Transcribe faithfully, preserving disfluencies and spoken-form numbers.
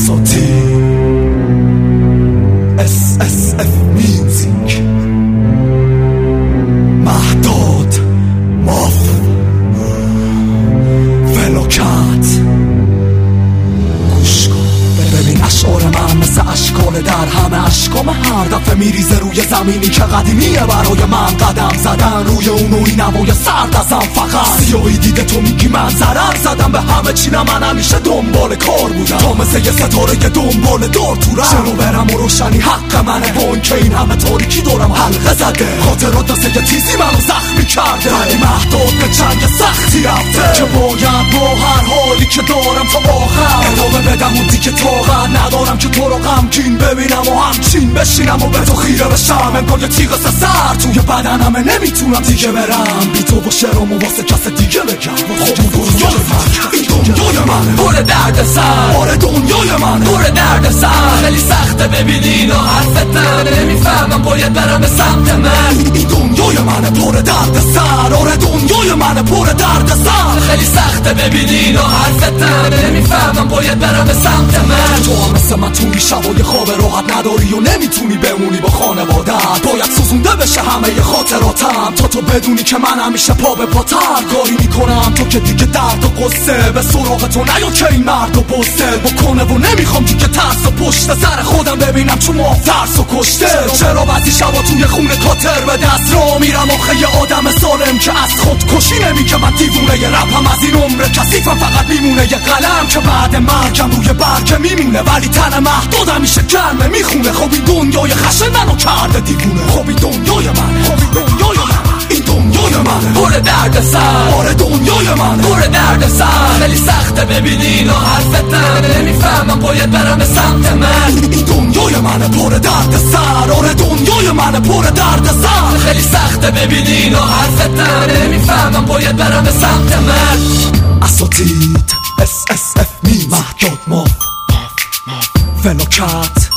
اساطیر اس اس اف میوزیک مهداد ماف فلوکت گوش کن ببین اشعار من مثل اشکال در همه اشکام هر دفعه میریزه روی زمینی که قدیمیه برای من قدم زدن روی اون و این هوای سرد ازم فقط سیاهی دیده تو میگی من ضرر زدم به همه چی نه من همیشه دنبال کار بودم تا مثل یه ستاره یه دنبال دار تو رم چرا برم و روشنی حق منه با این که این همه تاریکی دورم حلقه زده خاطرات دسته یه تیزی منو زخمی کرده ولی مهداد به چنگ سختی رفته که باید با هر حالی که دارم تا آخر ادامه بدم اون دیگه طاقت ندارم که تو رو غمگین ببینم و همچین بشینم و به تو خیره بشم انگار یه تیغ سر توی بدنمه نمیتونم دیگه برم بی تو و شعرامو واسه کس دیگه بگم خب دنیای من این دنیای منه پر درد سر آره دنیای منه پر درد سر خیلی سخته ببینی اینو حرفتن نمیفهمم باید برم به سمت من این دنیای منه پر درد سر آره دنیای منه پر درد سر خیلی سخته ببینی اینو حرفتن نمیفهمم باید برم به سمت من تو هم مثل من توی شبای خواب راحت نداری و نمیتونی بمونی با خانوادت باید سوزونده بشه همه ی خاطراتم تا تو بدونی که من همیشه پا به پاتر کاری میکنم تو که دیگه درد و قصه به سراغ تو نیا که این مرد و بسته بکنه و نمیخوام دیگه ترس و پشت سر خودم ببینم چون ما ترس و کشته چرا بعضی شبا توی خونه کاتر به دست را میرم آخه یه آدم سالم که از خود کشی نمیگه من دیوونه ی رپم از این عمر کثیفم فقط میمونه یه قلم که بعد مرگم روی برگه میمونه ولی تن مهداد همیشه گرمه میخونه خب این دنیای خشن منو کرده دیوونه خب این دنیای من خب این دنیای من این دنیای من پر درد سر آره دنیای من پر درد سر خیلی سخته ببینی اینو حرفتن نمیفهمم باید برم به سمت من این دنیای من پر درد سر آره دنیای من پر درد سر خیلی سخته ببینی اینو حرفتن نمیفهمم باید برم به سمت من اساتید اس اس اف می مهداد ماف فلوکت